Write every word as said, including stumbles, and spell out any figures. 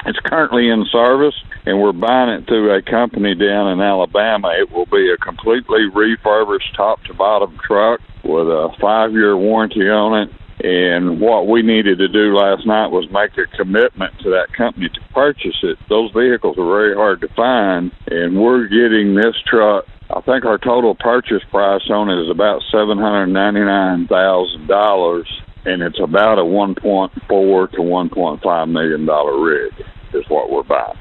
It's currently in service, and we're buying it through a company down in Alabama. It will be a completely refurbished top-to-bottom truck with a five-year warranty on it. And what we needed to do last night was make a commitment to that company to purchase it. Those vehicles are very hard to find, and we're getting this truck. I think our total purchase price on it is about seven hundred ninety-nine thousand dollars, and it's about a one point four to one point five million dollars rig is what we're buying.